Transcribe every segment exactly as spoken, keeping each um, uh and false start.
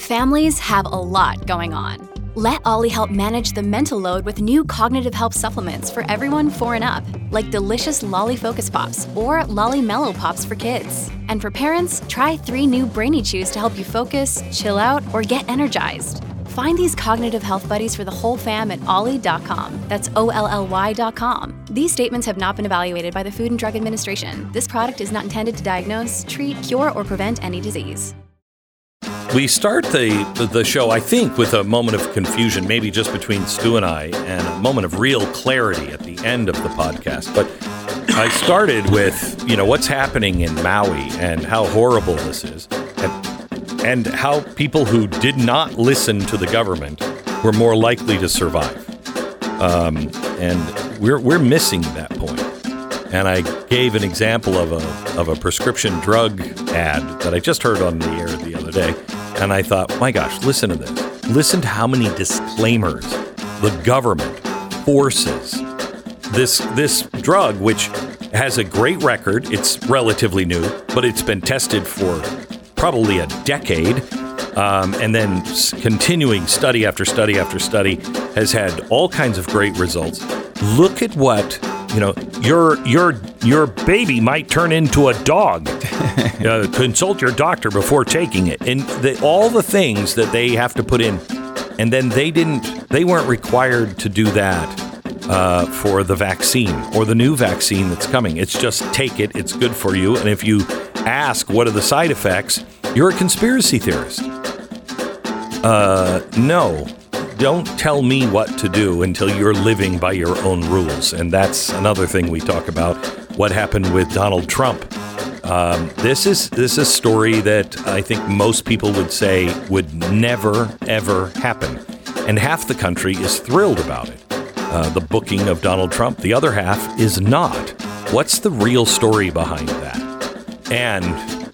Families have a lot going on. Let Ollie help manage the mental load with new cognitive help supplements for everyone four and up, like delicious Lolly Focus Pops or Lolly Mellow Pops for kids. And for parents, try three new Brainy Chews to help you focus, chill out, or get energized. Find these cognitive health buddies for the whole fam at ollie dot com. That's O L L Y dot com. These statements have not been evaluated by the Food and Drug Administration. This product is not intended to diagnose, treat, cure, or prevent any disease. We start the the show, I think, with a moment of confusion, maybe just between Stu and I, and a moment of real clarity at the end of the podcast. But I started with, you know, what's happening in Maui and how horrible this is, and, and how people who did not listen to the government were more likely to survive. Um, and we're we're missing that point. And I gave an example of a of a prescription drug ad that I just heard on the air the other day. And I thought, my gosh, listen to this. Listen to how many disclaimers the government forces. This this drug, which has a great record, it's relatively new, but it's been tested for probably a decade. Um, and then continuing study after study after study has had all kinds of great results. Look at what, you know, your your your baby might turn into a dog. uh, consult your doctor before taking it, and the, all the things that they have to put in, and then they didn't. They weren't required to do that uh, for the vaccine or the new vaccine that's coming. It's just take it. It's good for you. And if you ask what are the side effects, you're a conspiracy theorist. Uh, no. Don't tell me what to do until you're living by your own rules. And that's another thing we talk about, what happened with Donald Trump. Um, this is this is a story that I think most people would say would never, ever happen. And half the country is thrilled about it, uh, the booking of Donald Trump. The other half is not. What's the real story behind that? And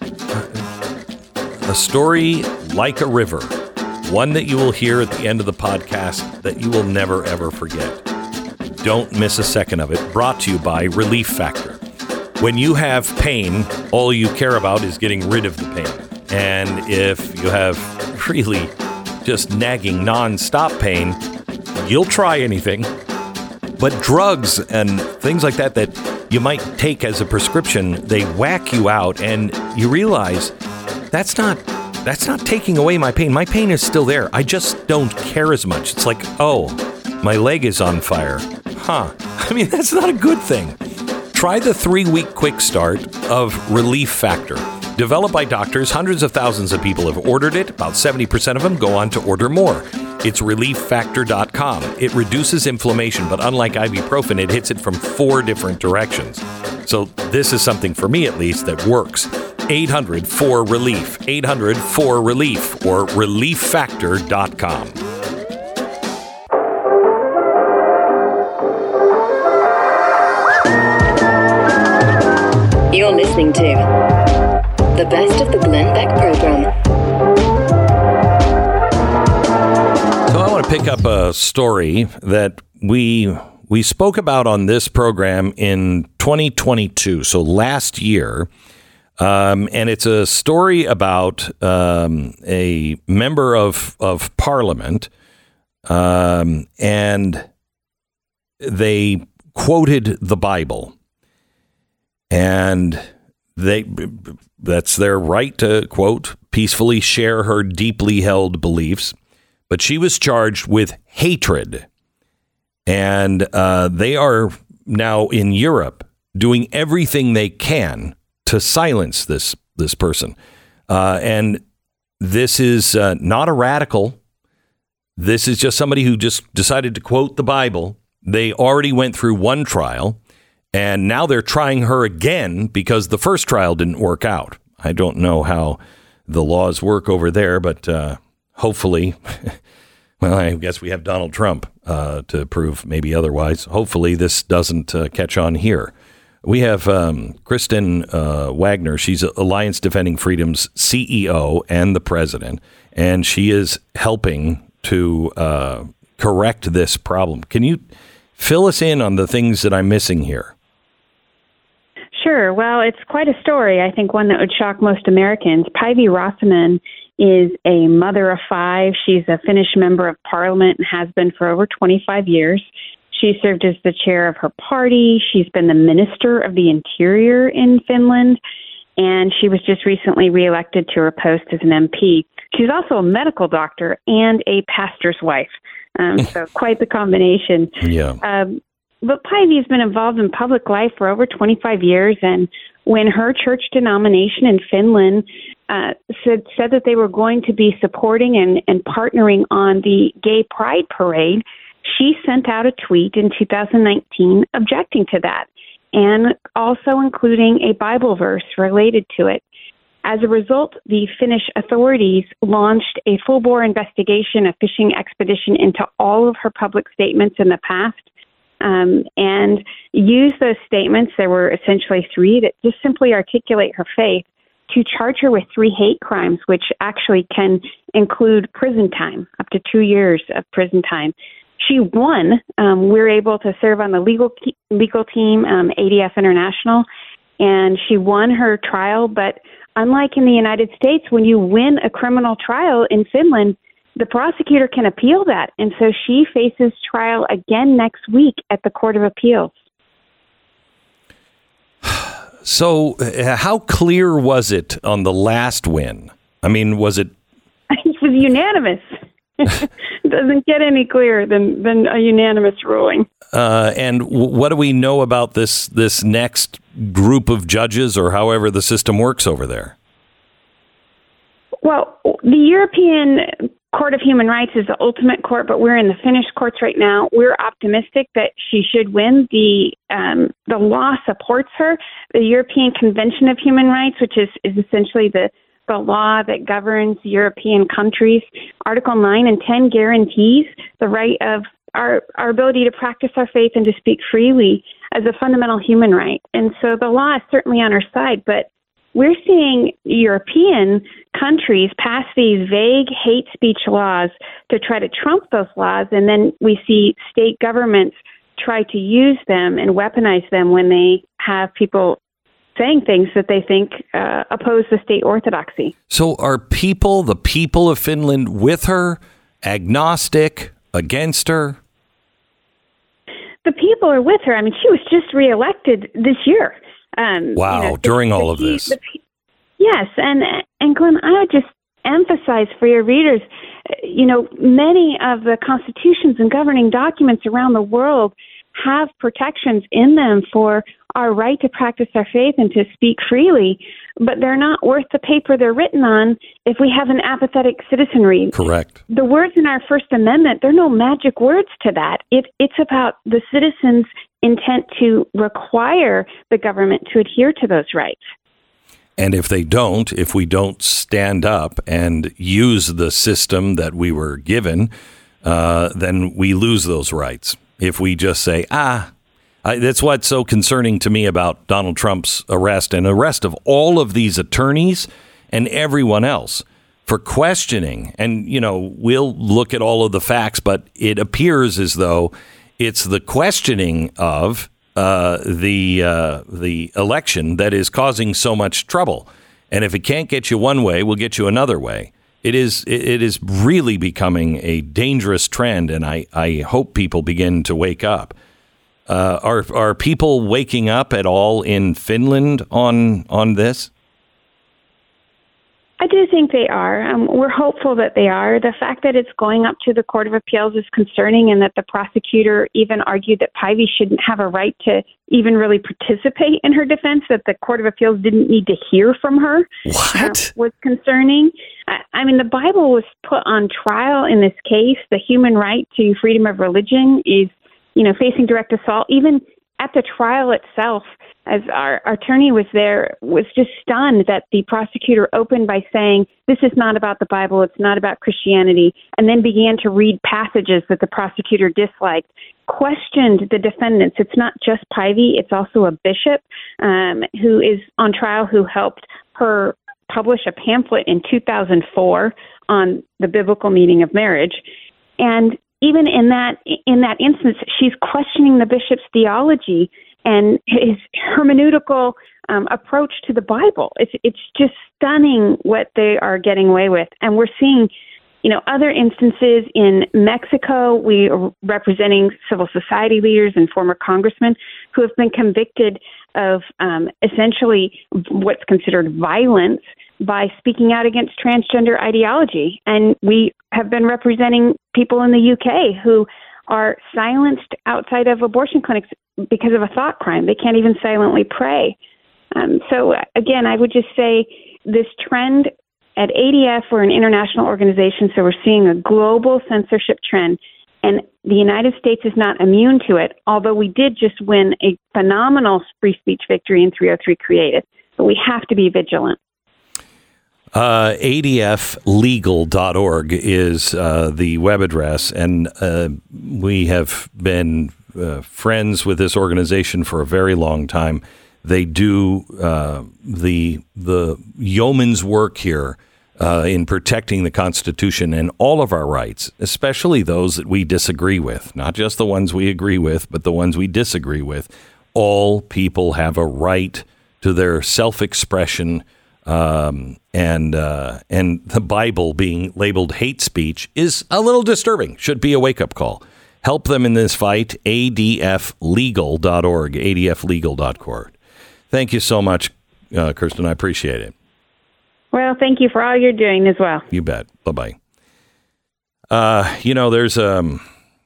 a story like a river. One that you will hear at the end of the podcast that you will never, ever forget. Don't miss a second of it. Brought to you by Relief Factor. When you have pain, all you care about is getting rid of the pain. And if you have really just nagging, non-stop pain, you'll try anything. But drugs and things like that that you might take as a prescription, they whack you out and you realize that's not... That's not taking away my pain. My pain is still there. I just don't care as much. It's like, oh, my leg is on fire. Huh. I mean, that's not a good thing. Try the three-week quick start of Relief Factor. Developed by doctors, hundreds of thousands of people have ordered it. About seventy percent of them go on to order more. It's relief factor dot com. It reduces inflammation, but unlike ibuprofen, it hits it from four different directions. So this is something, for me at least, that works. eight hundred four relief, eight hundred four relief, or relief factor dot com. You're listening to the best of the Glenn Beck program. So I want to pick up a story that we we spoke about on this program in twenty twenty-two, so last year. Um, and it's a story about um, a member of, of parliament, um, and they quoted the Bible. And they that's their right to, quote, peacefully share her deeply held beliefs. But she was charged with hatred. And uh, they are now in Europe doing everything they can to silence this this person. Uh, and this is uh, not a radical. This is just somebody who just decided to quote the Bible. They already went through one trial, and now they're trying her again because the first trial didn't work out. I don't know how the laws work over there, but uh, hopefully, well, I guess we have Donald Trump uh, to prove maybe otherwise. Hopefully this doesn't uh, catch on here. We have um, Kristen uh, Wagner. She's Alliance Defending Freedom's C E O and the president, and she is helping to uh, correct this problem. Can you fill us in on the things that I'm missing here? Sure. Well, it's quite a story. I think one that would shock most Americans. Päivi Räsänen is a mother of five. She's a Finnish member of parliament and has been for over twenty-five years. She served as the chair of her party. She's been the minister of the interior in Finland, and she was just recently reelected to her post as an M P. She's also a medical doctor and a pastor's wife, um, so quite the combination. Yeah. Um, but Päivi has been involved in public life for over twenty-five years, and when her church denomination in Finland uh, said said that they were going to be supporting and, and partnering on the Gay Pride Parade, she sent out a tweet in two thousand nineteen objecting to that, and also including a Bible verse related to it. As a result, the Finnish authorities launched a full-bore investigation, a fishing expedition into all of her public statements in the past, um, and used those statements, there were essentially three, that just simply articulate her faith, to charge her with three hate crimes, which actually can include prison time, up to two years of prison time. She won. Um, we're able to serve on the legal legal team, um, A D F International, and she won her trial. But unlike in the United States, when you win a criminal trial in Finland, the prosecutor can appeal that. And so she faces trial again next week at the Court of Appeals. So uh, how clear was it on the last win? I mean, was it? It was unanimous. It doesn't get any clearer than, than a unanimous ruling. Uh, and w- what do we know about this this next group of judges, or however the system works over there? Well, the European Court of Human Rights is the ultimate court, but we're in the Finnish courts right now. We're optimistic that she should win. The um, the law supports her. The European Convention of Human Rights, which is, is essentially the the law that governs European countries, Article nine and ten guarantees the right of our, our ability to practice our faith and to speak freely as a fundamental human right. And so the law is certainly on our side, but we're seeing European countries pass these vague hate speech laws to try to trump those laws, and then we see state governments try to use them and weaponize them when they have people saying things that they think uh, oppose the state orthodoxy. So are people, the people of Finland, with her, agnostic, against her? The people are with her. I mean, she was just reelected this year. Um, wow, you know, during the, all the, of this. The, yes, and, and Glenn, I would just emphasize for your readers, you know, many of the constitutions and governing documents around the world have protections in them for our right to practice our faith and to speak freely, but they're not worth the paper they're written on if we have an apathetic citizenry. Correct. The words in our First Amendment, there are no magic words to that. It, it's about the citizens' intent to require the government to adhere to those rights. And if they don't, if we don't stand up and use the system that we were given, uh, then we lose those rights. If we just say, ah, I, that's what's so concerning to me about Donald Trump's arrest and arrest of all of these attorneys and everyone else for questioning. And, you know, we'll look at all of the facts, but it appears as though it's the questioning of uh, the uh, the election that is causing so much trouble. And if it can't get you one way, we'll get you another way. It is it is really becoming a dangerous trend, and I, I hope people begin to wake up. Uh, are are people waking up at all in Finland on on this? I do think they are. Um, we're hopeful that they are. The fact that it's going up to the Court of Appeals is concerning, and that the prosecutor even argued that Päivi shouldn't have a right to even really participate in her defense, that the Court of Appeals didn't need to hear from her. What? Uh, was concerning. I, I mean, the Bible was put on trial in this case. The human right to freedom of religion is, you know, facing direct assault. Even at the trial itself, as our, our attorney was there, was just stunned that the prosecutor opened by saying, this is not about the Bible, it's not about Christianity, and then began to read passages that the prosecutor disliked, questioned the defendants. It's not just Päivi, it's also a bishop um, who is on trial, who helped her publish a pamphlet in two thousand four on the biblical meaning of marriage. And even in that in that instance, she's questioning the bishop's theology and his hermeneutical um, approach to the Bible. It's it's just stunning what they are getting away with, and we're seeing, you know, other instances in Mexico. We are representing civil society leaders and former congressmen who have been convicted of um, essentially what's considered violence by speaking out against transgender ideology. And we have been representing people in the U K who are silenced outside of abortion clinics because of a thought crime. They can't even silently pray. Um, so, again, I would just say this trend at A D F, we're an international organization, so we're seeing a global censorship trend, and the United States is not immune to it, although we did just win a phenomenal free speech victory in three oh three Creative. But we have to be vigilant. Uh, A D F legal dot org is uh, the web address, and uh, we have been uh, friends with this organization for a very long time. They do uh, the the yeoman's work here uh, in protecting the Constitution and all of our rights, especially those that we disagree with, not just the ones we agree with, but the ones we disagree with. All people have a right to their self-expression. Um, and, uh, and the Bible being labeled hate speech is a little disturbing. Should be a wake-up call. Help them in this fight. A D F legal dot org, A D F legal dot org. Thank you so much, uh, Kirsten. I appreciate it. Well, thank you for all you're doing as well. You bet. Bye-bye. Uh, you know, there's, um,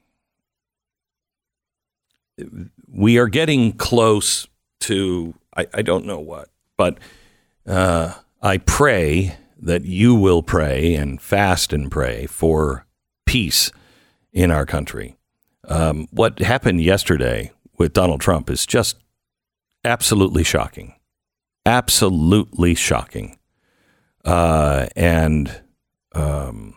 we are getting close to, I, I don't know what, but Uh, I pray that you will pray and fast and pray for peace in our country. Um, what happened yesterday with Donald Trump is just absolutely shocking. Absolutely shocking. Uh, and um,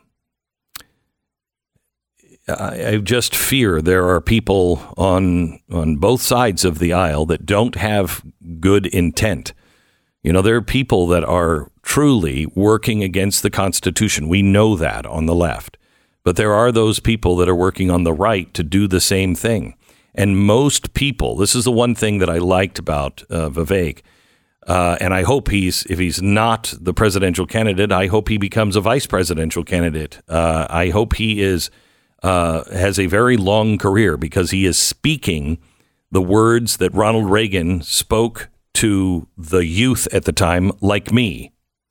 I, I just fear there are people on on both sides of the aisle that don't have good intent. You know, there are people that are truly working against the Constitution. We know that on the left. But there are those people that are working on the right to do the same thing. And most people, this is the one thing that I liked about uh, Vivek, uh, and I hope he's, if he's not the presidential candidate, I hope he becomes a vice presidential candidate. Uh, I hope he is uh, has a very long career because he is speaking the words that Ronald Reagan spoke to the youth at the time, like me.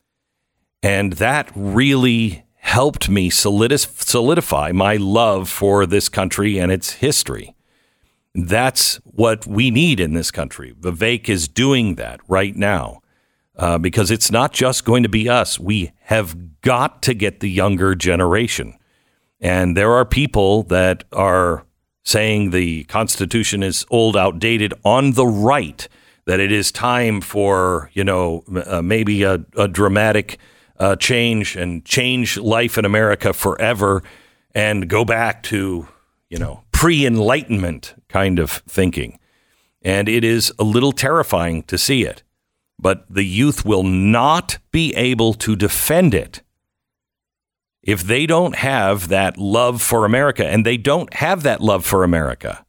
And that really helped me solidify my love for this country and its history. That's what we need in this country. Vivek is doing that right now uh, because it's not just going to be us. We have got to get the younger generation. And there are people that are saying the Constitution is old, outdated on the right, that it is time for, you know, uh, maybe a, a dramatic uh, change and change life in America forever and go back to, you know, pre-Enlightenment kind of thinking. And it is a little terrifying to see it. But the youth will not be able to defend it if they don't have that love for America. And they don't have that love for America.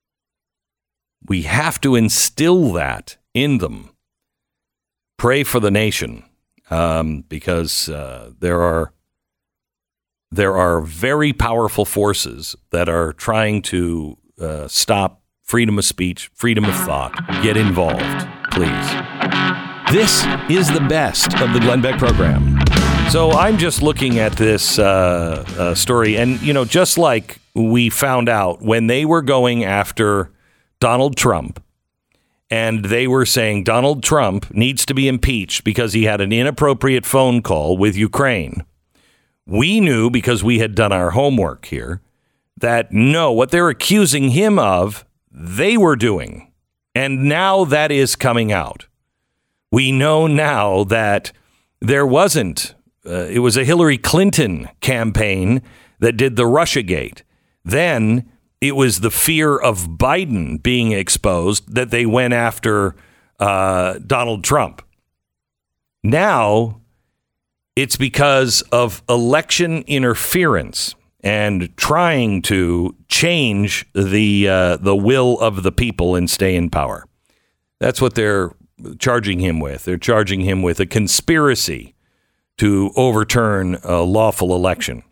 We have to instill that in them. Pray for the nation, um, because uh, there are there are very powerful forces that are trying to uh, stop freedom of speech, freedom of thought. Get involved, please. This is the best of the Glenn Beck program. So I'm just looking at this uh, uh, story, and you know, just like we found out when they were going after Donald Trump, and they were saying Donald Trump needs to be impeached because he had an inappropriate phone call with Ukraine. We knew, because we had done our homework here, that no, what they're accusing him of, they were doing. And now that is coming out. We know now that there wasn't, uh, it was a Hillary Clinton campaign that did the Russiagate. Then it was the fear of Biden being exposed that they went after uh, Donald Trump. Now it's because of election interference and trying to change the uh, the will of the people and stay in power. That's what they're charging him with? They're charging him with a conspiracy to overturn a lawful election.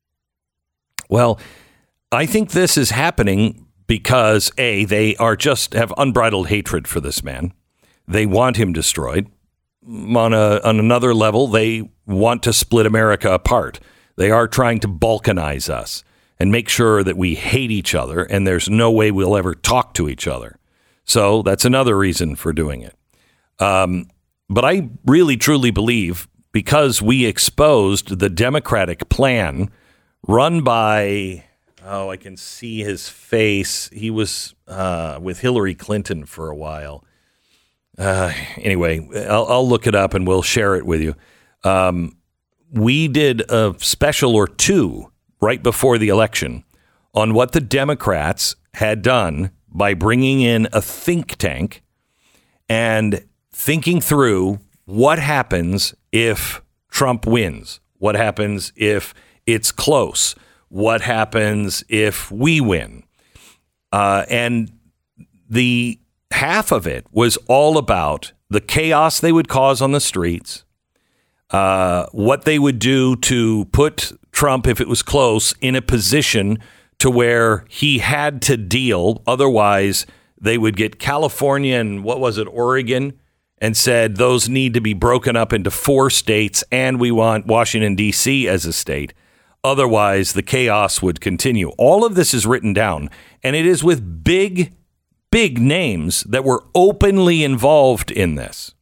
Well, I think this is happening because, A, they are just have unbridled hatred for this man. They want him destroyed. On a on another level, they want to split America apart. They are trying to balkanize us and make sure that we hate each other and there's no way we'll ever talk to each other. So that's another reason for doing it. Um, but I really, truly believe because we exposed the Democratic plan run by, oh, I can see his face. He was uh, with Hillary Clinton for a while. Uh, anyway, I'll, I'll look it up and we'll share it with you. Um, we did a special or two right before the election on what the Democrats had done by bringing in a think tank and thinking through what happens if Trump wins, what happens if it's close, what happens if we win. Uh, and the half of it was all about the chaos they would cause on the streets, uh, what they would do to put Trump, if it was close, in a position to where he had to deal. Otherwise, they would get California and what was it, Oregon, and said those need to be broken up into four states, and we want Washington, D C as a state. Otherwise, the chaos would continue. All of this is written down, and it is with big big names that were openly involved in this.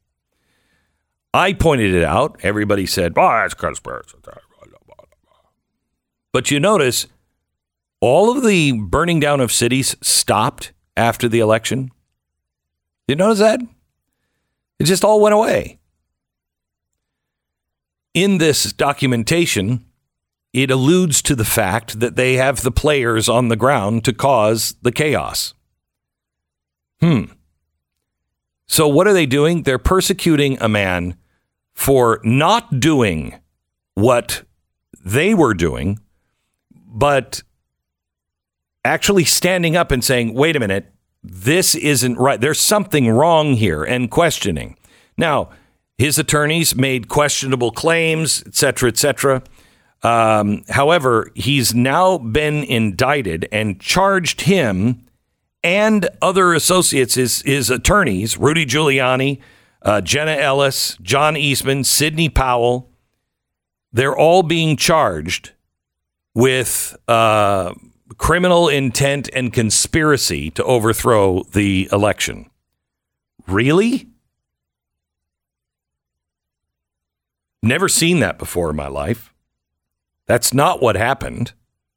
I pointed it out. Everybody said, oh, that's conspiracy. But you notice all of the burning down of cities stopped after the election. Did you notice that? It just all went away. In this documentation, it alludes to the fact that they have the players on the ground to cause the chaos. Hmm. So what are they doing? They're persecuting a man for not doing what they were doing, but actually standing up and saying, wait a minute, this isn't right. There's something wrong here, and questioning. Now, his attorneys made questionable claims, et cetera, et cetera. Um, however, he's now been indicted and charged him and other associates, his, his attorneys, Rudy Giuliani, uh, Jenna Ellis, John Eastman, Sidney Powell. They're all being charged with uh, criminal intent and conspiracy to overthrow the election. Really? Never seen that before in my life. That's not what happened.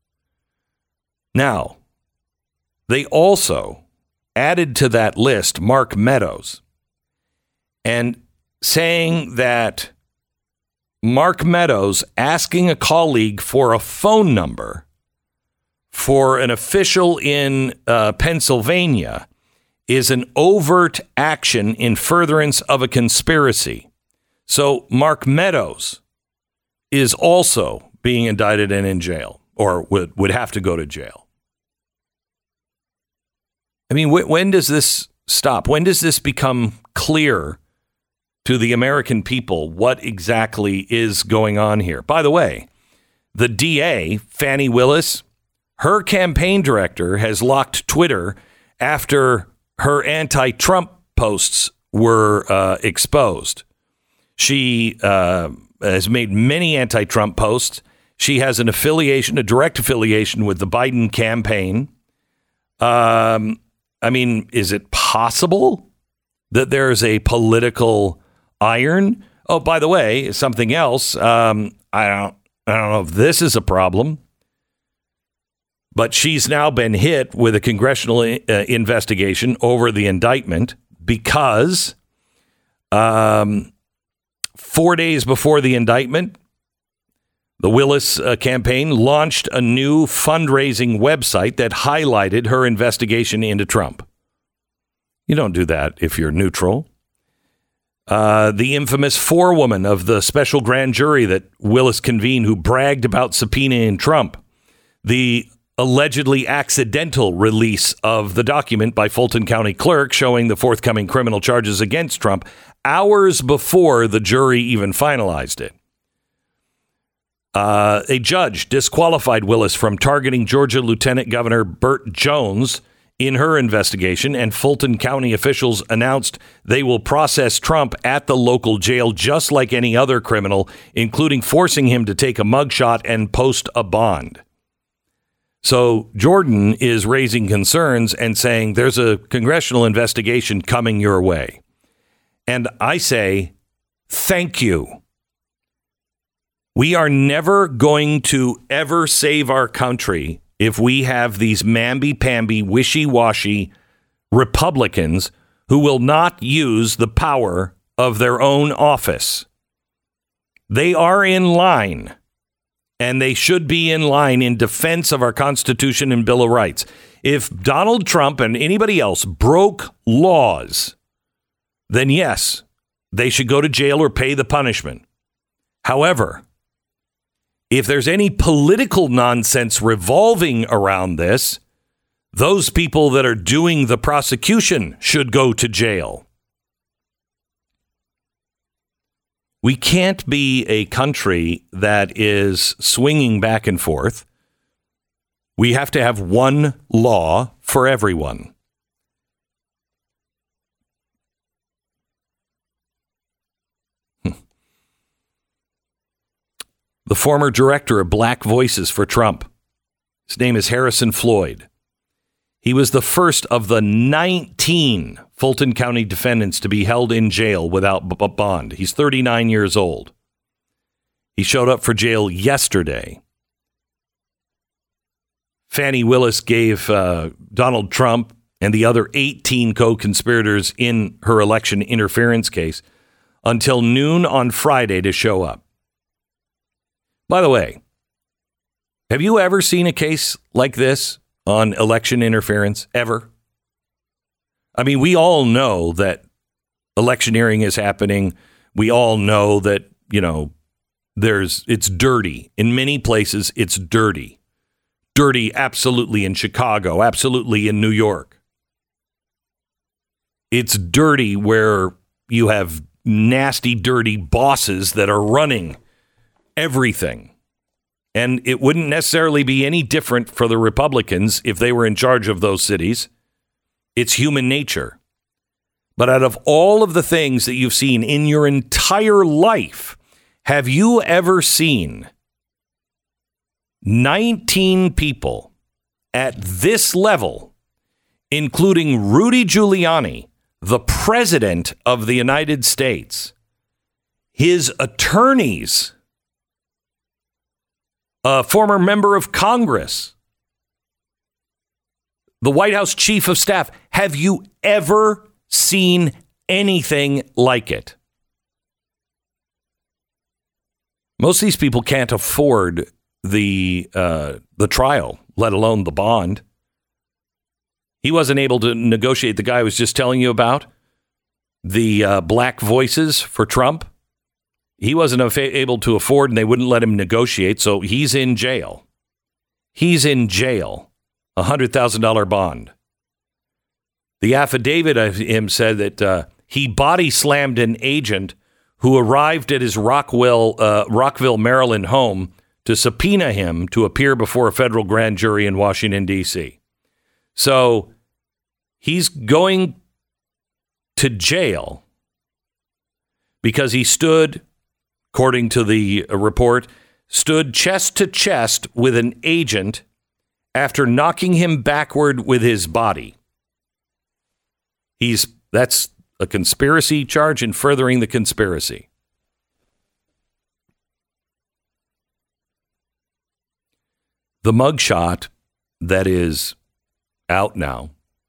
Now, they also added to that list Mark Meadows and saying that Mark Meadows asking a colleague for a phone number for an official in uh, Pennsylvania is an overt action in furtherance of a conspiracy. So Mark Meadows is also being indicted and in jail, or would, would have to go to jail. I mean, wh- when does this stop? When does this become clear to the American people what exactly is going on here? By the way, the D A, Fani Willis, her campaign director has locked Twitter after her anti-Trump posts were uh, exposed. She uh, has made many anti-Trump posts. She has an affiliation, a direct affiliation with the Biden campaign. Um, I mean, is it possible that there's a political iron? Oh, by the way, something else. Um, I don't, I don't know if this is a problem, but she's now been hit with a congressional uh, investigation over the indictment because um, four days before the indictment, the Willis uh, campaign launched a new fundraising website that highlighted her investigation into Trump. You don't do that if you're neutral. Uh, the infamous forewoman of the special grand jury that Willis convened who bragged about subpoenaing Trump. The allegedly accidental release of the document by Fulton County clerk showing the forthcoming criminal charges against Trump hours before the jury even finalized it. Uh, a judge disqualified Willis from targeting Georgia Lieutenant Governor Burt Jones in her investigation, and Fulton County officials announced they will process Trump at the local jail just like any other criminal, including forcing him to take a mugshot and post a bond. So Jordan is raising concerns and saying there's a congressional investigation coming your way. And I say, thank you. We are never going to ever save our country if we have these mamby-pamby, wishy-washy Republicans who will not use the power of their own office. They are in line, and they should be in line in defense of our Constitution and Bill of Rights. If Donald Trump and anybody else broke laws, then yes, they should go to jail or pay the punishment. However, if there's any political nonsense revolving around this, those people that are doing the prosecution should go to jail. We can't be a country that is swinging back and forth. We have to have one law for everyone. The former director of Black Voices for Trump, his name is Harrison Floyd. He was the first of the nineteen Fulton County defendants to be held in jail without b- bond. He's thirty-nine years old. He showed up for jail yesterday. Fani Willis gave uh, Donald Trump and the other eighteen co-conspirators in her election interference case until noon on Friday to show up. By the way, have you ever seen a case like this on election interference? Ever? I mean, we all know that electioneering is happening. We all know that, you know, there's it's dirty. In many places, it's dirty. Dirty, absolutely, in Chicago, absolutely in New York. It's dirty where you have nasty, dirty bosses that are running everything. And it wouldn't necessarily be any different for the Republicans if they were in charge of those cities. It's human nature. But out of all of the things that you've seen in your entire life, have you ever seen nineteen people at this level, including Rudy Giuliani, the president of the United States, his attorneys, a former member of Congress, the White House chief of staff? Have you ever seen anything like it? Most of these people can't afford the uh, the trial, let alone the bond. He wasn't able to negotiate. The guy I was just telling you about, the uh, Black Voices for Trump. He wasn't able to afford, and they wouldn't let him negotiate, so he's in jail. He's in jail. A one hundred thousand dollars bond. The affidavit of him said that uh, he body slammed an agent who arrived at his Rockville, uh, Rockville, Maryland home to subpoena him to appear before a federal grand jury in Washington, D C. So he's going to jail because he stood, according to the report, stood chest to chest with an agent after knocking him backward with his body. He's that's a conspiracy charge in furthering the conspiracy. The mugshot that is out now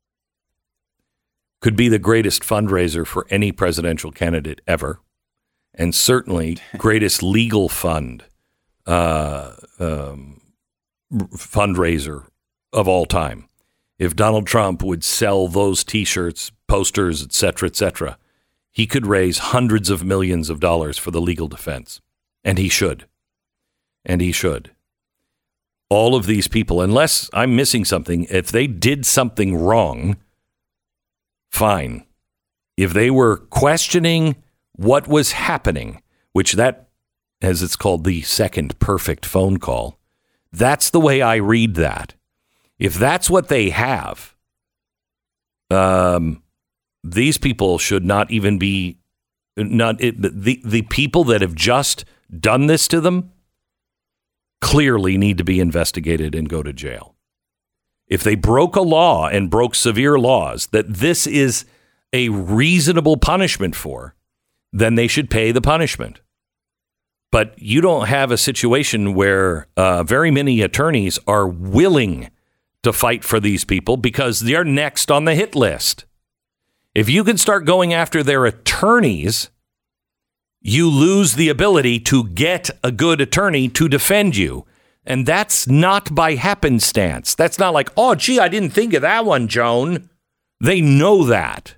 could be the greatest fundraiser for any presidential candidate ever, and certainly greatest legal fund uh, um, fundraiser of all time. If Donald Trump would sell those T-shirts, posters, et cetera, et cetera, he could raise hundreds of millions of dollars for the legal defense. And he should. And he should. all of these people, unless I'm missing something, if they did something wrong, fine. If they were questioning what was happening, which that, as it's called, the second perfect phone call, that's the way I read that. If that's what they have, um, these people should not even be, not it, the, the people that have just done this to them clearly need to be investigated and go to jail. If they broke a law and broke severe laws that this is a reasonable punishment for, then they should pay the punishment. But you don't have a situation where uh, very many attorneys are willing to fight for these people because they're next on the hit list. If you can start going after their attorneys, you lose the ability to get a good attorney to defend you. And that's not by happenstance. That's not like, oh, gee, I didn't think of that one, Joan. They know that.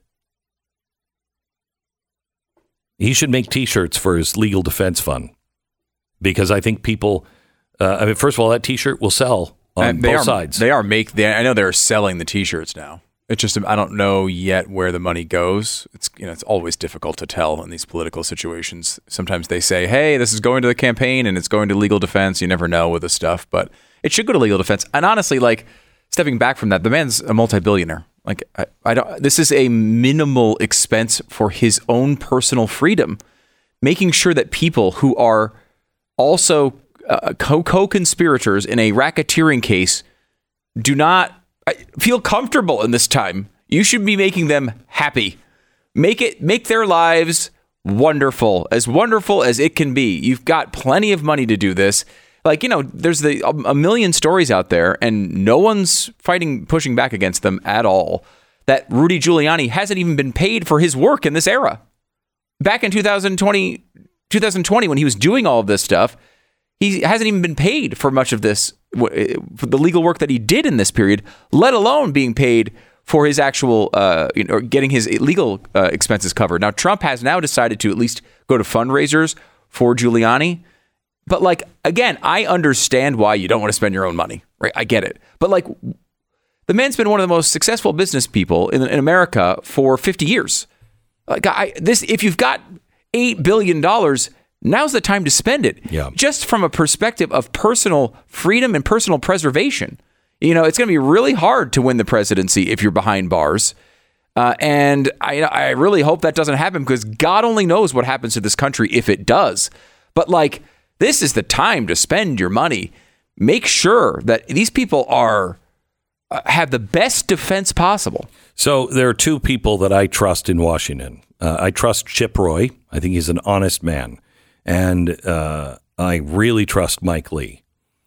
He should make T-shirts for his legal defense fund. Because I think people, uh, I mean, first of all, that T-shirt will sell on both are, sides. They are make. They, I know they're selling the T-shirts now. It's just I don't know yet where the money goes. It's you know it's always difficult to tell in these political situations. Sometimes they say, "Hey, this is going to the campaign and it's going to legal defense." You never know with this stuff, but it should go to legal defense. And honestly, like stepping back from that, the man's a multi-billionaire. Like I, I don't. This is a minimal expense for his own personal freedom, making sure that people who are also uh, co co-conspirators in a racketeering case do not feel comfortable in this time. You should be making them happy. Make it make their lives wonderful, as wonderful as it can be. You've got plenty of money to do this. Like, you know, there's the a million stories out there and no one's fighting, pushing back against them at all. That Rudy Giuliani hasn't even been paid for his work in this era. Back in two thousand twenty, two thousand twenty, when he was doing all of this stuff, he hasn't even been paid for much of this, for the legal work that he did in this period, let alone being paid for his actual, uh, you know, getting his legal uh, expenses covered. Now, Trump has now decided to at least go to fundraisers for Giuliani. But like, again, I understand why you don't want to spend your own money, right? I get it. But like, the man's been one of the most successful business people in, in America for fifty years. Like, I, this, if you've got eight billion dollars, now's the time to spend it. Yeah. Just from a perspective of personal freedom and personal preservation. You know, it's going to be really hard to win the presidency if you're behind bars. Uh, and I, I really hope that doesn't happen because God only knows what happens to this country if it does. But like, this is the time to spend your money. Make sure that these people are uh, have the best defense possible. So there are two people that I trust in Washington. Uh, I trust Chip Roy. I think he's an honest man. And uh, I really trust Mike Lee.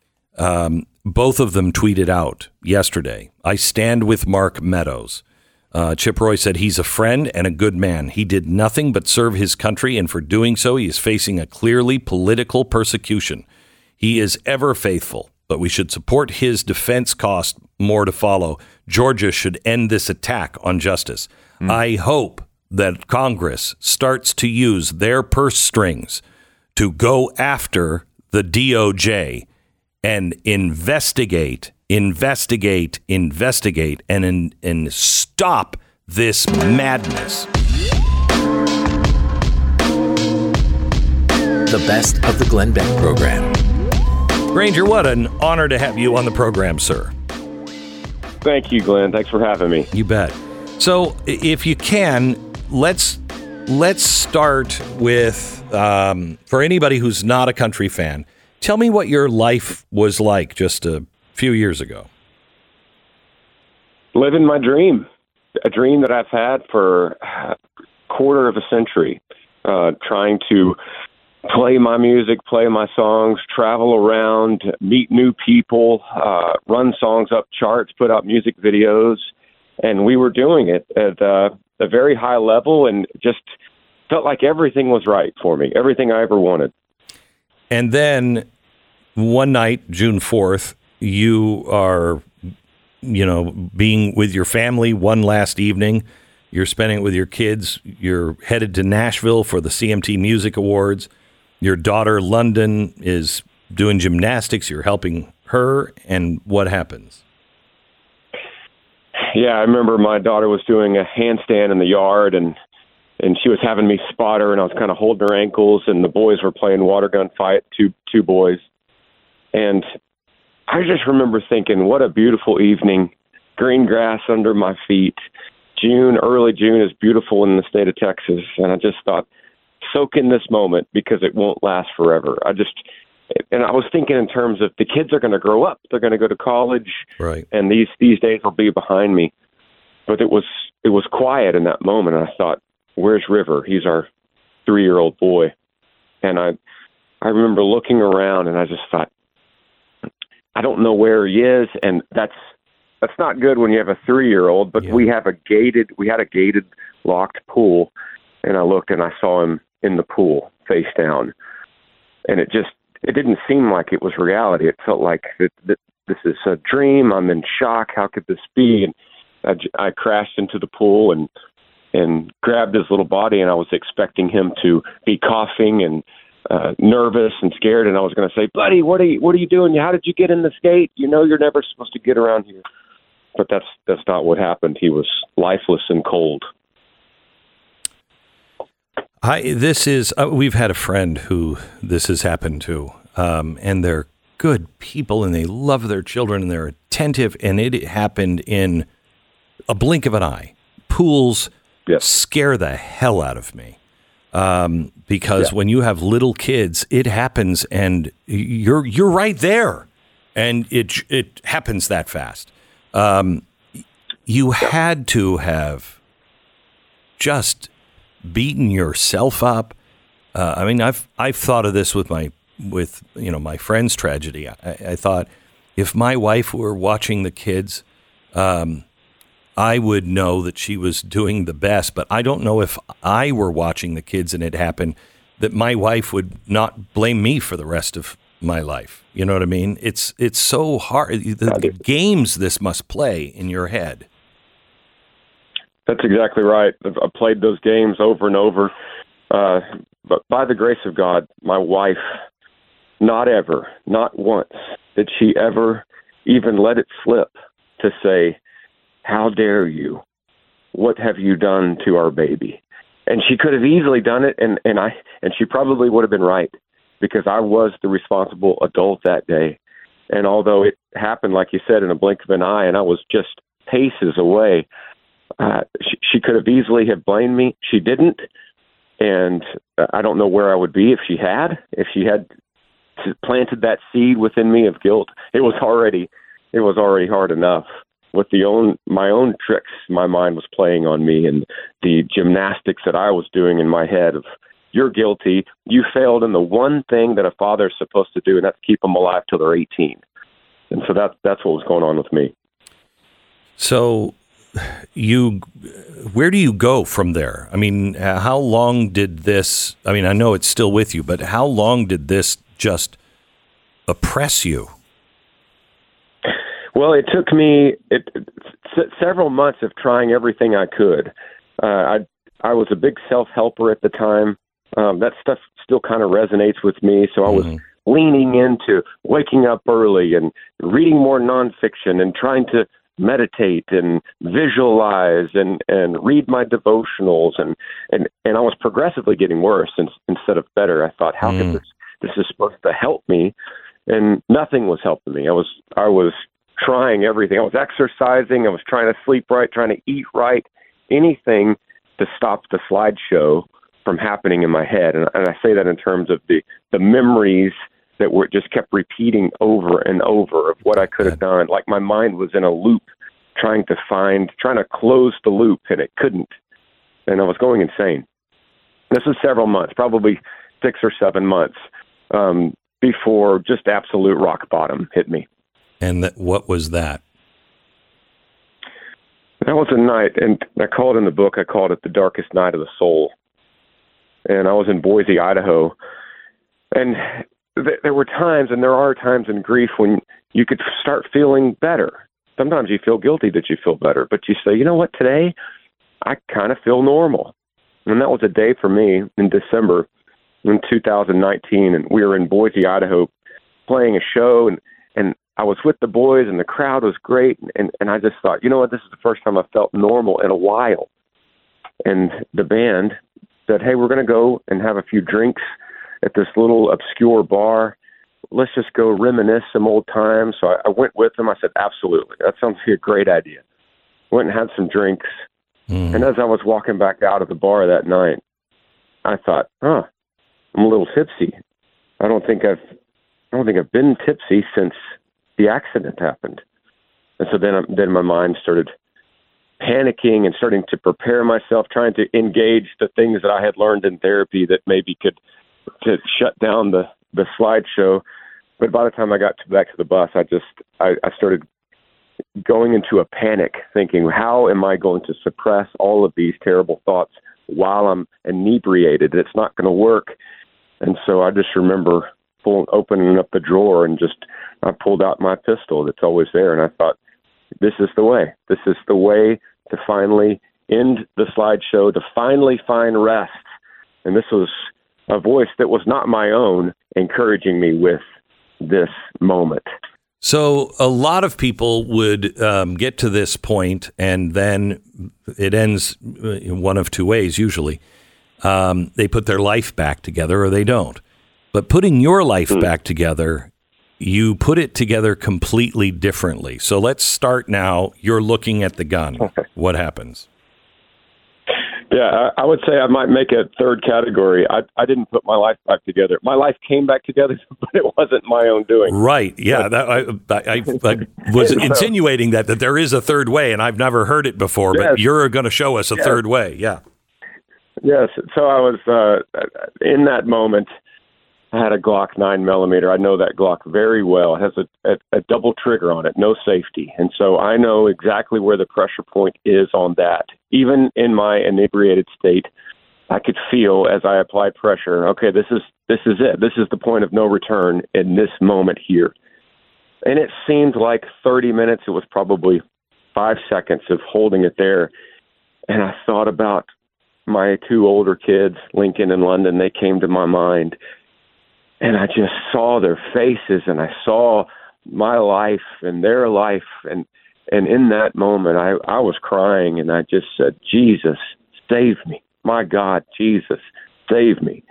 Um, both of them tweeted out yesterday, I stand with Mark Meadows. Uh, Chip Roy said he's a friend and a good man. He did nothing but serve his country, and for doing so, he is facing a clearly political persecution. He is ever faithful, but we should support his defense cost. More to follow. Georgia should end this attack on justice. Mm. I hope that Congress starts to use their purse strings to go after the D O J and investigate, investigate, investigate, and, and, and stop this madness. The best of the Glenn Beck program. Granger, what an honor to have you on the program, sir. Thank you, Glenn. Thanks for having me. You bet. So if you can, let's let's start with, um, for anybody who's not a country fan, tell me what your life was like just a few years ago. Living my dream, a dream that I've had for a quarter of a century, uh, trying to play my music, play my songs, travel around, meet new people, uh, run songs up charts, put out music videos. And we were doing it at uh, a very high level and just felt like everything was right for me, everything I ever wanted. And then one night, June fourth, you are, you know, being with your family one last evening. You're spending it with your kids. You're headed to Nashville for the C M T Music Awards. Your daughter, London, is doing gymnastics. You're helping her, and what happens? Yeah, I remember my daughter was doing a handstand in the yard, and and she was having me spot her, and I was kind of holding her ankles, and the boys were playing water gun fight, two two boys. And I just remember thinking, what a beautiful evening, green grass under my feet. June, early June is beautiful in the state of Texas, and I just thought, soak in this moment because it won't last forever. I just, and I was thinking in terms of the kids are going to grow up, they're going to go to college, right? And these these days will be behind me. But it was it was quiet in that moment, and I thought, where's River? He's our three-year-old boy. And I I remember looking around, and I just thought, I don't know where he is, and that's that's not good when you have a three-year-old. But yeah. we have a gated we had a gated locked pool, and I looked and I saw him in the pool face down, and it just it didn't seem like it was reality. It felt like that, that this is a dream. I'm in shock. How could this be? And I, I crashed into the pool and and grabbed his little body, and I was expecting him to be coughing and uh, nervous and scared, and I was going to say, buddy, what are you what are you doing? How did you get in this gate? You know you're never supposed to get around here. But that's that's not what happened. He was lifeless and cold. I this is uh, we've had a friend who this has happened to, um, and they're good people, and they love their children, and they're attentive, and it happened in a blink of an eye. Pools Yes. scare the hell out of me um, because yeah. when you have little kids, it happens, and you're you're right there, and it it happens that fast. Um, you yeah. had to have just beaten yourself up. Uh, I mean, I've I've thought of this with my with you know my friend's tragedy. I, I thought if my wife were watching the kids. Um, I would know that she was doing the best, but I don't know if I were watching the kids and it happened, that my wife would not blame me for the rest of my life. You know what I mean? It's it's so hard. The, the games this must play in your head. That's exactly right. I played those games over and over. Uh, but by the grace of God, my wife, not ever, not once, did she ever even let it slip to say, how dare you? What have you done to our baby? And she could have easily done it, and, and I and she probably would have been right, because I was the responsible adult that day. And although it happened, like you said, in a blink of an eye, and I was just paces away, uh, she, she could have easily have blamed me. She didn't, and I don't know where I would be if she had. If she had planted that seed within me of guilt, it was already it was already hard enough. With the own my own tricks my mind was playing on me, and the gymnastics that I was doing in my head of, you're guilty, you failed in the one thing that a father is supposed to do, and that's keep them alive till they're eighteen. And so that, that's what was going on with me. So you, where do you go from there? I mean, how long did this, I mean, I know it's still with you, but how long did this just oppress you? Well, it took me it, s- several months of trying everything I could. Uh, I I was a big self-helper at the time. Um, that stuff still kind of resonates with me, so I was mm-hmm. leaning into waking up early and reading more nonfiction and trying to meditate and visualize and, and read my devotionals, and, and, and I was progressively getting worse in, instead of better. I thought, how mm. could this this is supposed to help me? And nothing was helping me. I was I was trying everything. I was exercising. I was trying to sleep right, trying to eat right, anything to stop the slideshow from happening in my head. And, and I say that in terms of the, the memories that were just kept repeating over and over of what I could have done. Like my mind was in a loop trying to find, trying to close the loop, and it couldn't. And I was going insane. This was several months, probably six or seven months um, before just absolute rock bottom hit me. And that, what was that? That was a night, and I call it in the book, I called it the darkest night of the soul. And I was in Boise, Idaho. And th- there were times, and there are times in grief when you could start feeling better. Sometimes you feel guilty that you feel better, but you say, you know what, today I kind of feel normal. And that was a day for me in December in two thousand nineteen, and we were in Boise, Idaho, playing a show, and and I was with the boys, and the crowd was great, and, and I just thought, you know what, this is the first time I felt normal in a while. And the band said, hey, we're going to go and have a few drinks at this little obscure bar. Let's just go reminisce some old times. So I, I went with them. I said, absolutely. That sounds like a great idea. Went and had some drinks. Mm. And as I was walking back out of the bar that night, I thought, huh, I'm a little tipsy. I don't think I've, I don't think I've been tipsy since the accident happened. And so then, then my mind started panicking and starting to prepare myself, trying to engage the things that I had learned in therapy that maybe could to shut down the, the slideshow. But by the time I got to, back to the bus, I just, I, I started going into a panic, thinking, how am I going to suppress all of these terrible thoughts while I'm inebriated? It's not going to work. And so I just remember pulling, opening up the drawer and just, I pulled out my pistol that's always there. And I thought, this is the way. This is the way to finally end the slideshow, to finally find rest. And this was a voice that was not my own encouraging me with this moment. So a lot of people would um, get to this point, and then it ends in one of two ways, usually. Um, they put their life back together or they don't. But putting your life mm. back together, you put it together completely differently. So let's start now. You're looking at the gun. Okay. What happens? Yeah, I, I would say I might make a third category. I, I didn't put my life back together. My life came back together, but it wasn't my own doing. Right. Yeah. That, I, I, I was insinuating that, that there is a third way, and I've never heard it before, yes. But you're going to show us a yes. third way. Yeah. Yes. So I was uh, in that moment. I had a Glock nine millimeter. I know that Glock very well. It has a, a, a double trigger on it, no safety. And so I know exactly where the pressure point is on that. Even in my inebriated state, I could feel as I applied pressure, okay, this is this is it. This is the point of no return in this moment here. And it seemed like thirty minutes. It was probably five seconds of holding it there. And I thought about my two older kids, Lincoln and London. They came to my mind. And I just saw their faces, and I saw my life and their life. And, and in that moment, I, I was crying, and I just said, Jesus, save me. My God, Jesus, save me.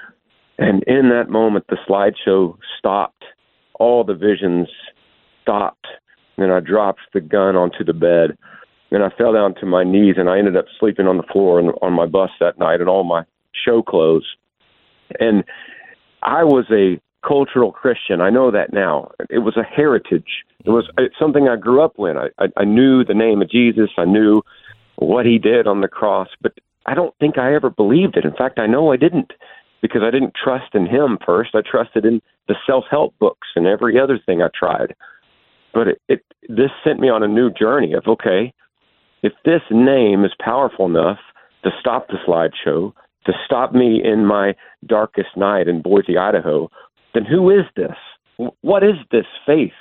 And in that moment, the slideshow stopped. All the visions stopped. And I dropped the gun onto the bed. And I fell down to my knees, and I ended up sleeping on the floor and on my bus that night in all my show clothes. And I was a cultural Christian. I know that now. It was a heritage. It was something I grew up with. I, I, I knew the name of Jesus. I knew what he did on the cross, but I don't think I ever believed it. In fact, I know I didn't, because I didn't trust in him first. I trusted in the self-help books and every other thing I tried. But it, it this sent me on a new journey of, okay, if this name is powerful enough to stop the slideshow, to stop me in my darkest night in Boise, Idaho, then who is this? What is this faith?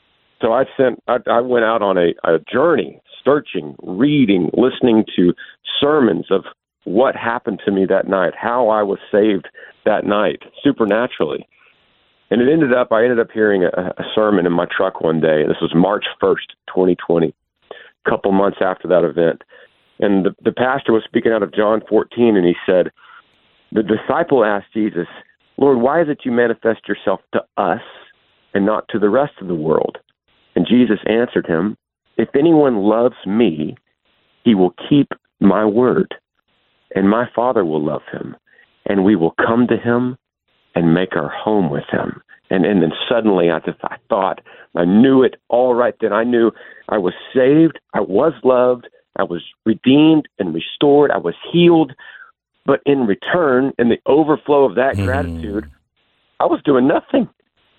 So I sent. I, I went out on a, a journey, searching, reading, listening to sermons of what happened to me that night, how I was saved that night, supernaturally. And it ended up, I ended up hearing a, a sermon in my truck one day. This was March first, twenty twenty, a couple months after that event. And the, the pastor was speaking out of John fourteen, and he said, the disciple asked Jesus, Lord, why is it you manifest yourself to us and not to the rest of the world? And Jesus answered him, if anyone loves me, he will keep my word, and my Father will love him, and we will come to him and make our home with him. And, and then suddenly I just, I thought, I knew it all right then. I knew I was saved, I was loved, I was redeemed and restored. I was healed. But in return, in the overflow of that mm. gratitude, I was doing nothing.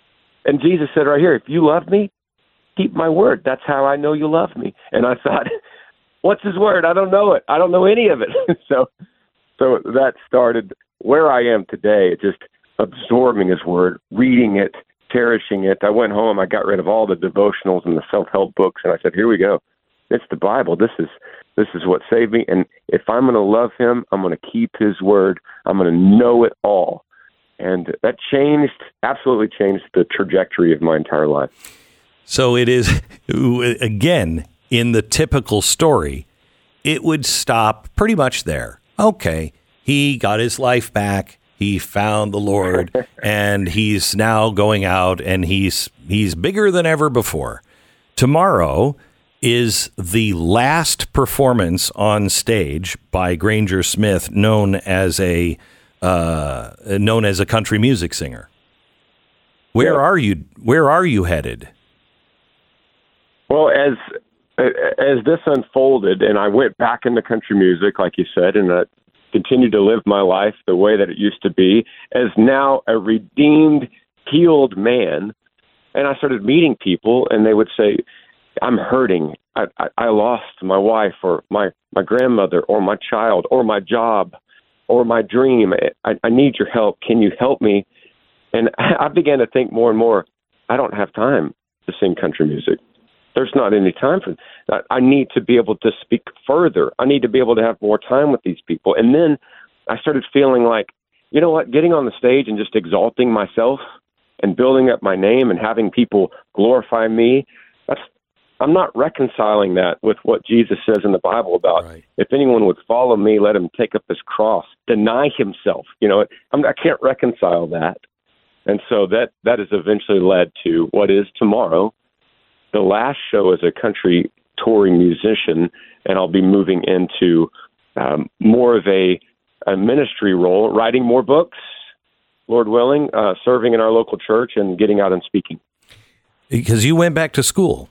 And Jesus said right here, if you love me, keep my word. That's how I know you love me. And I thought, what's his word? I don't know it. I don't know any of it. so so that started where I am today, just absorbing his word, reading it, cherishing it. I went home. I got rid of all the devotionals and the self-help books. And I said, here we go. It's the Bible. This is this is what saved me. And if I'm going to love him, I'm going to keep his word. I'm going to know it all. And that changed, absolutely changed the trajectory of my entire life. So it is, again, in the typical story, it would stop pretty much there. Okay, he got his life back. He found the Lord, and he's now going out, and he's he's bigger than ever before. Tomorrow is the last performance on stage by Granger Smith, known as a uh, known as a country music singer. Where yeah. are you? Where are you headed? Well, as as this unfolded, and I went back into country music, like you said, and I continued to live my life the way that it used to be, as now a redeemed, healed man. And I started meeting people, and they would say, I'm hurting. I, I, I lost my wife or my, my grandmother or my child or my job or my dream. I, I need your help. Can you help me? And I began to think more and more, I don't have time to sing country music. There's not any time for that. I need to be able to speak further. I need to be able to have more time with these people. And then I started feeling like, you know what, getting on the stage and just exalting myself and building up my name and having people glorify me, that's, I'm not reconciling that with what Jesus says in the Bible about right. If anyone would follow me, let him take up his cross, deny himself. You know, I'm, I can't reconcile that. And so that, that has eventually led to what is tomorrow, the last show as a country touring musician, and I'll be moving into um, more of a, a ministry role, writing more books, Lord willing, uh, serving in our local church and getting out and speaking. Because you went back to school.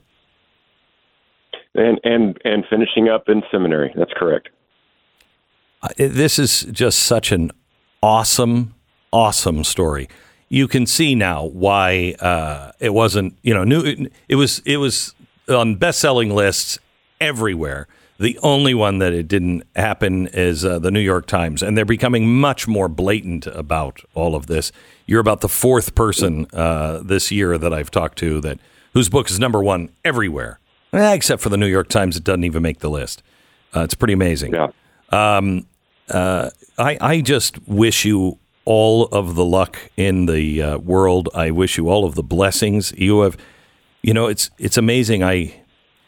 And, and, and finishing up in seminary. That's correct. Uh, this is just such an awesome, awesome story. You can see now why uh, it wasn't, you know, new. It was it was on best-selling lists everywhere. The only one that it didn't happen is uh, the New York Times, and they're becoming much more blatant about all of this. You're about the fourth person uh, this year that I've talked to that whose book is number one everywhere, eh, except for the New York Times. It doesn't even make the list. Uh, it's pretty amazing. Yeah. Um, uh, I I just wish you all of the luck in the uh, world. I wish you all of the blessings you have. You know, it's it's amazing. I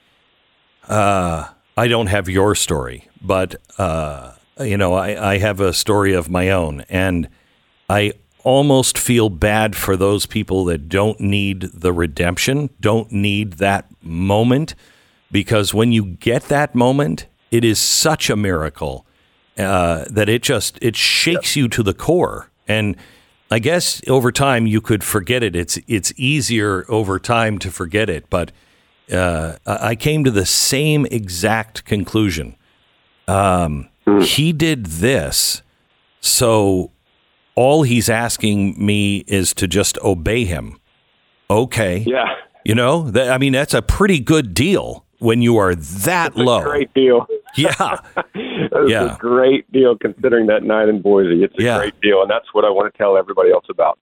uh, I don't have your story, but uh, you know, I, I have a story of my own, and I almost feel bad for those people that don't need the redemption, don't need that moment, because when you get that moment, it is such a miracle uh, that it just it shakes you to the core. And I guess over time you could forget it. It's it's easier over time to forget it. But uh, I came to the same exact conclusion. Um, he did this, so all he's asking me is to just obey him. Okay. Yeah. You know, that, I mean, that's a pretty good deal when you are that That's low. A great deal. Yeah. That's yeah. a great deal considering that night in Boise. It's a yeah. great deal, and that's what I want to tell everybody else about.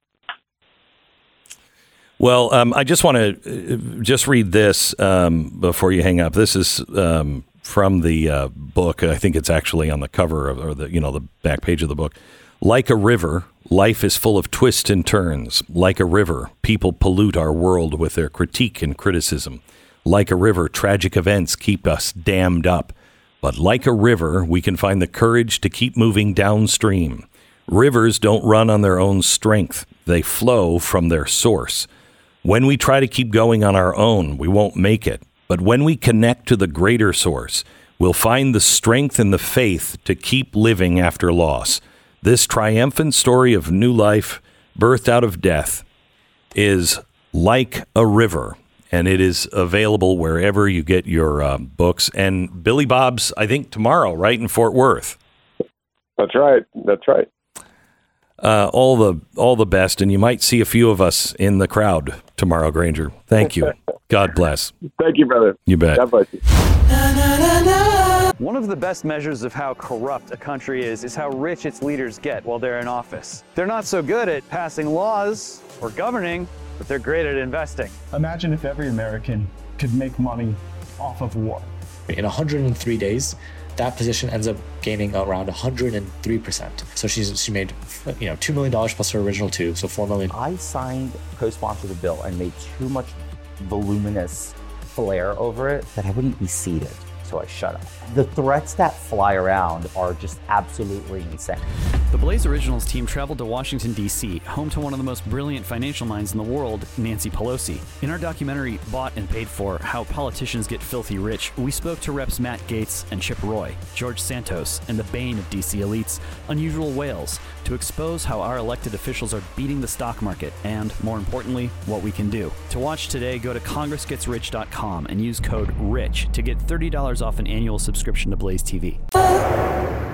Well, um, I just want to uh, just read this um, before you hang up. This is um, from the uh, book. I think it's actually on the cover of, or the you know the back page of the book. Like a river, life is full of twists and turns. Like a river, people pollute our world with their critique and criticism. Like a river, tragic events keep us dammed up. But like a river, we can find the courage to keep moving downstream. Rivers don't run on their own strength. They flow from their source. When we try to keep going on our own, we won't make it. But when we connect to the greater source, we'll find the strength and the faith to keep living after loss. This triumphant story of new life, birthed out of death, is like a river. And it is available wherever you get your uh, books. And Billy Bob's, I think, tomorrow, right, in Fort Worth. That's right. That's right. Uh, all the all the best. And you might see a few of us in the crowd tomorrow, Granger. Thank you. God bless. Thank you, brother. You bet. God bless you. One of the best measures of how corrupt a country is is how rich its leaders get while they're in office. They're not so good at passing laws or governing, but they're great at investing. Imagine if every American could make money off of war. In one hundred three days, that position ends up gaining around one hundred three percent. So she's she made, you know, two million dollars plus her original two, so four million dollars. I signed, co-sponsored the bill and made too much voluminous flair over it that I wouldn't be seated. So I shut up. The threats that fly around are just absolutely insane. The Blaze Originals team traveled to Washington, D C, home to one of the most brilliant financial minds in the world, Nancy Pelosi. In our documentary, Bought and Paid For, How Politicians Get Filthy Rich, we spoke to Reps Matt Gaetz and Chip Roy, George Santos, and the bane of D C elites, Unusual Whales, to expose how our elected officials are beating the stock market and, more importantly, what we can do. To watch today, go to congress gets rich dot com and use code RICH to get thirty dollars off an annual subscription to Blaze T V.